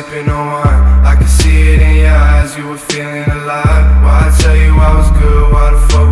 sipping on wine. I could see it in your eyes, you were feeling alive. Why I tell you I was good, why the fuck